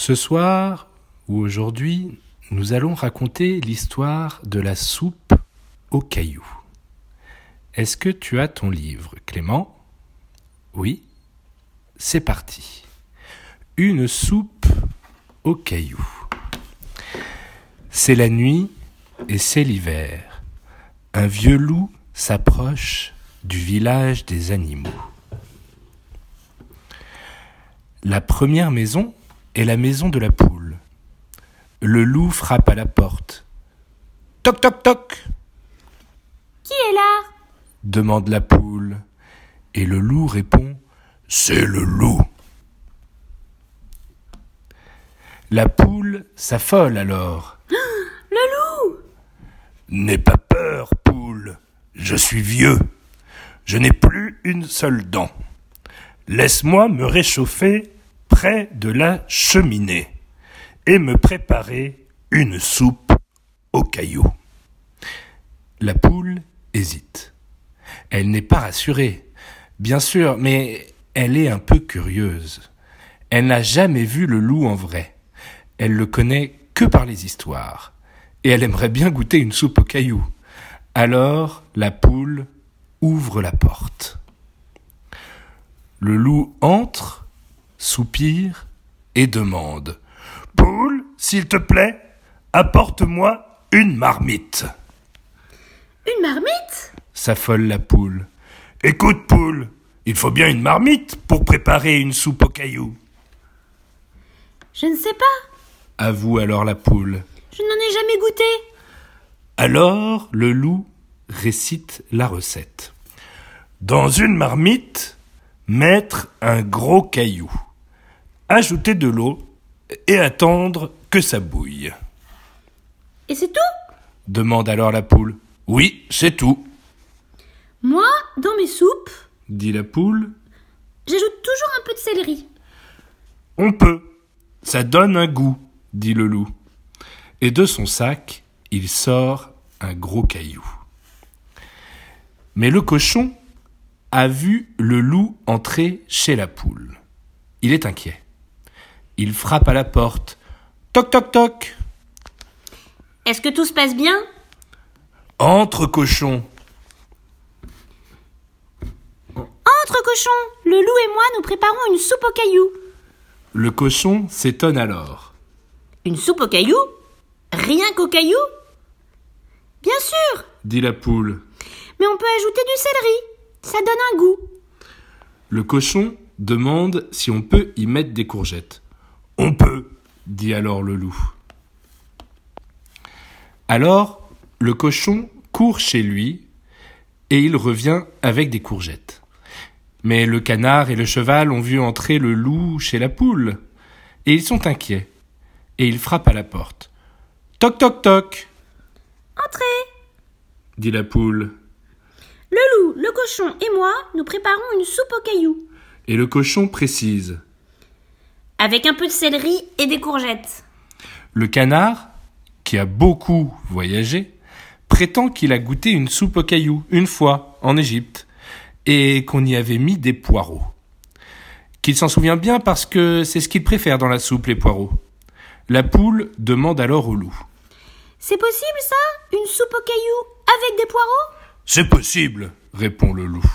Ce soir, ou aujourd'hui, nous allons raconter l'histoire de la soupe aux cailloux. Est-ce que tu as ton livre, Clément ? Oui ? C'est parti. Une soupe aux cailloux. C'est la nuit et c'est l'hiver. Un vieux loup s'approche du village des animaux. La première maison est la maison de la poule. Le loup frappe à la porte. Toc toc toc. Qui est là ? Demande la poule. Et le loup répond : c'est le loup. La poule s'affole alors. Le loup ! N'aie pas peur, poule. Je suis vieux. Je n'ai plus une seule dent. Laisse-moi me réchauffer près de la cheminée et me préparer une soupe aux cailloux. La poule hésite. Elle n'est pas rassurée, bien sûr, mais elle est un peu curieuse. Elle n'a jamais vu le loup en vrai. Elle le connaît que par les histoires. Et elle aimerait bien goûter une soupe aux cailloux. Alors, la poule ouvre la porte. Le loup entre, soupire et demande : « Poule, s'il te plaît, apporte-moi une marmite. » Une marmite ? S'affole la poule. « Écoute, poule, il faut bien une marmite pour préparer une soupe aux cailloux. » Je ne sais pas. Avoue alors la poule. Je n'en ai jamais goûté. Alors le loup récite la recette. Dans une marmite, mettre un gros caillou, ajouter de l'eau et attendre que ça bouille. Et c'est tout ? Demande alors la poule. Oui, c'est tout. Moi, dans mes soupes, Dit la poule. j'ajoute toujours un peu de céleri. On peut. Ça donne un goût, dit le loup. Et de son sac, il sort un gros caillou. Mais le cochon a vu le loup entrer chez la poule. Il est inquiet. Il frappe à la porte. Toc toc toc. Est-ce que tout se passe bien ? Entre, cochon. Entre, cochon. Le loup et moi, nous préparons une soupe aux cailloux. Le cochon s'étonne alors. Une soupe aux cailloux ? Rien qu'aux cailloux ? Bien sûr, Dit la poule. mais on peut ajouter du céleri. Ça donne un goût. Le cochon demande si on peut y mettre des courgettes. On peut, dit alors le loup. Alors, le cochon court chez lui et il revient avec des courgettes. Mais le canard et le cheval ont vu entrer le loup chez la poule et ils sont inquiets et ils frappent à la porte. Toc toc toc, Entrez. dit la poule. Le loup, le cochon et moi, nous préparons une soupe aux cailloux. Et le cochon précise. Avec un peu de céleri et des courgettes. Le canard, qui a beaucoup voyagé, prétend qu'il a goûté une soupe aux cailloux une fois en Égypte et qu'on y avait mis des poireaux. Qu'il s'en souvient bien parce que c'est ce qu'il préfère dans la soupe, les poireaux. La poule demande alors au loup. C'est possible ça ? Une soupe aux cailloux avec des poireaux ? C'est possible, répond le loup.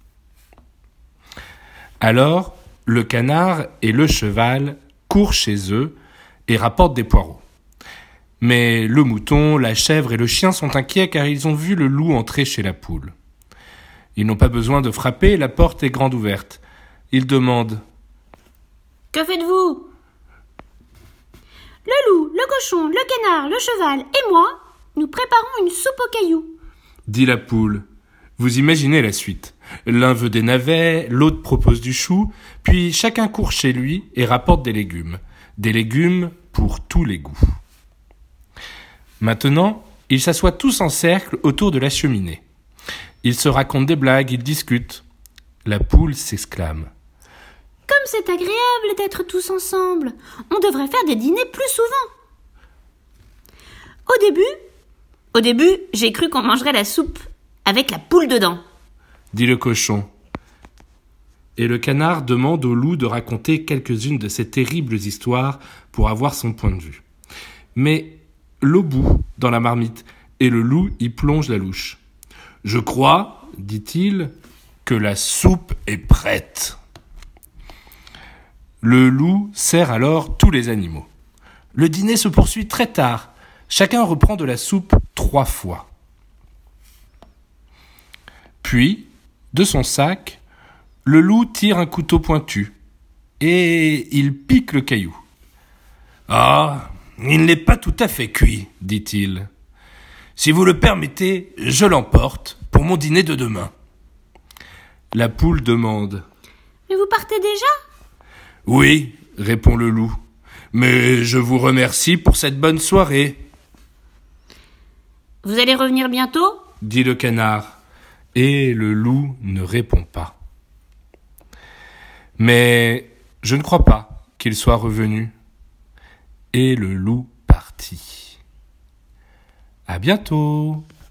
Alors, le canard et le cheval courent chez eux et rapportent des poireaux. Mais le mouton, la chèvre et le chien sont inquiets car ils ont vu le loup entrer chez la poule. Ils n'ont pas besoin de frapper, la porte est grande ouverte. Ils demandent : « Que faites-vous ? Le loup, le cochon, le canard, le cheval et moi, nous préparons une soupe aux cailloux. » dit la poule. Vous imaginez la suite. L'un veut des navets, l'autre propose du chou, puis chacun court chez lui et rapporte des légumes. Des légumes pour tous les goûts. Maintenant, ils s'assoient tous en cercle autour de la cheminée. Ils se racontent des blagues, ils discutent. La poule s'exclame. Comme c'est agréable d'être tous ensemble. On devrait faire des dîners plus souvent. Au début, j'ai cru qu'on mangerait la soupe avec la poule dedans. Dit le cochon. et le canard demande au loup de raconter quelques-unes de ces terribles histoires pour avoir son point de vue. Mais l'eau bout dans la marmite et le loup y plonge la louche. « Je crois, dit-il, que la soupe est prête. » Le loup sert alors tous les animaux. Le dîner se poursuit très tard. Chacun reprend de la soupe 3 fois. Puis, de son sac, le loup tire un couteau pointu et il pique le caillou. « Ah, il n'est pas tout à fait cuit, dit-il. Si vous le permettez, je l'emporte pour mon dîner de demain. » La poule demande. « Mais vous partez déjà ?»« Oui, répond le loup, mais je vous remercie pour cette bonne soirée. » « Vous allez revenir bientôt ?» dit le canard, et le loup ne répond pas. Mais je ne crois pas qu'il soit revenu. Et le loup partit. À bientôt.